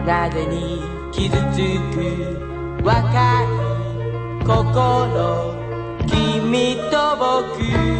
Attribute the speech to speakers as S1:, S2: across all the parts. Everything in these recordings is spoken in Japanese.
S1: なぜに傷つく若い心、君と僕、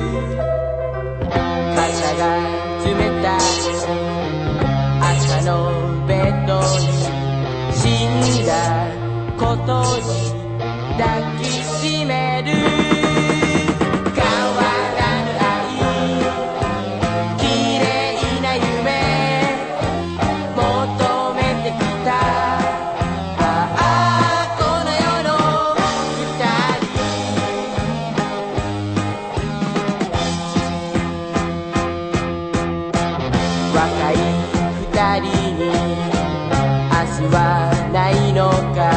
S1: 傘が冷たい朝のベッドに死んだことに抱きしめる。変わらぬ愛、綺麗な夢求めてきた。ああこの世の二人、若い二人に明日はないのか。